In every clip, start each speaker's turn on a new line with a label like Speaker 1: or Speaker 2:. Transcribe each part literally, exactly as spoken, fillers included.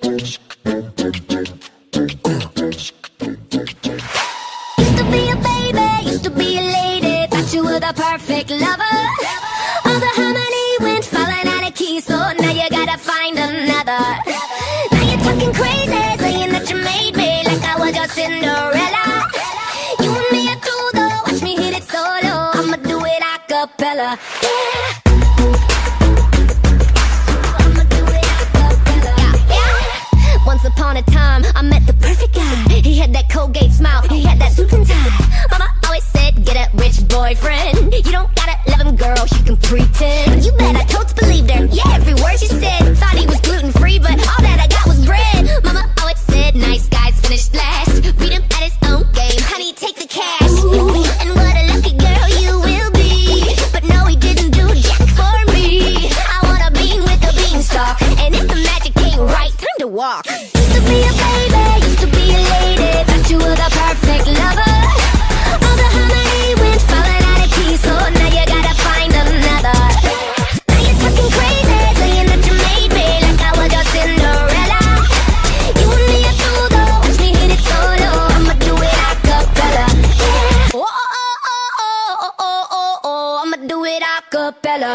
Speaker 1: Used to be a baby, used to be a lady, thought you were the perfect lover. All the harmony went falling out of key, so now you gotta find another. Now you're talking crazy, saying that you made me like I was your Cinderella. You and me are through though, watch me hit it solo, I'ma do it a cappella. Yeah. Once upon a time, I met the perfect guy. He had that Colgate smile, he had that suit and tie. Mama always said, get a rich boyfriend. You don't gotta love him, girl, you can pretend. You bet I totally believed her, yeah, every word she said. Thought he was gluten-free, but all that I got was bread. Mama always said, nice guys finish last. Beat him at his own game, honey, take the cash. Ooh, and what a lucky girl you will be. But no, he didn't do jack for me. I want a bean with a beanstalk, and if the magic ain't right, time to walk. Used to be a baby, used to be a lady, thought you were the perfect lover. All the harmony went falling out of key, so now you gotta find another. Now you're talking crazy, saying that you made me like I was your Cinderella. You and me are through though, watch me hit it solo, I'ma do it a cappella. Yeah. Oh, oh, oh, oh, oh, oh, oh, oh, I'ma do it a cappella.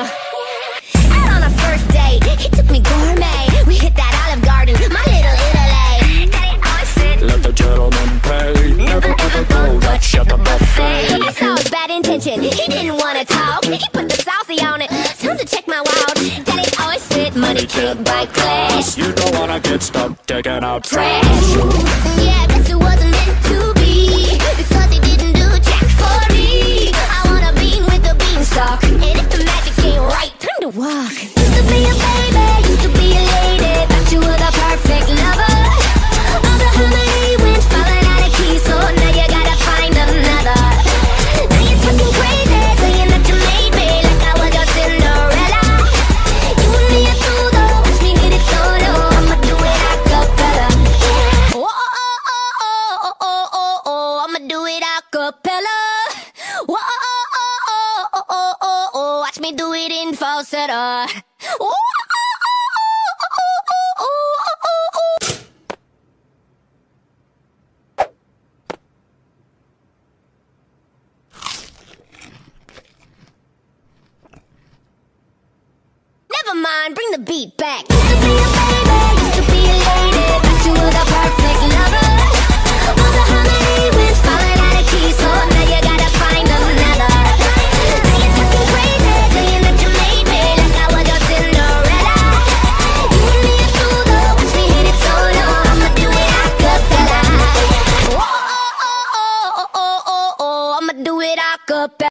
Speaker 1: Out on our first date, he took me gourmet. We hit that Olive Garden, my little Italy. Daddy always said,
Speaker 2: let the gentleman pay. Never ever go, touch at the buffet.
Speaker 1: I saw his bad intention, he didn't wanna talk. He put the saucy on it, time to check my wow. Daddy always said, money can't buy class.
Speaker 2: You don't wanna get stuck taking out
Speaker 1: Trash.
Speaker 2: trash.
Speaker 1: Yeah, guess it wasn't meant to be, because he didn't do jack for me. I want a bean with a beanstalk, and if the magic ain't right, time to walk. Used to be a baby, used to be a lady, thought you were the perfect lover. All the harmony went falling out of key, so now you gotta find another. Now you're talking crazy, saying that you made me like I was your Cinderella. You and me are through though, watch me hit it solo, I'ma do it a cappella. Yeah. Oh, oh, oh, oh, oh, oh, oh, oh, I'ma do it a cappella. Oh, oh, oh, oh, oh, oh, oh, oh, watch me do it in falsetto. Oh, oh, oh, oh, oh, oh, oh, oh. Never mind, bring the beat back. Used to be a baby, used to be a lady, thought you were the perfect lover. All the harmony went falling out of key, so now you gotta find another. Now you're talking crazy, saying that you made me like I was your Cinderella. You and me are through though, watch me hit it solo, I'ma do it a cappella. Oh, oh, oh, oh, oh, oh, oh, oh, I'ma do it a cappella.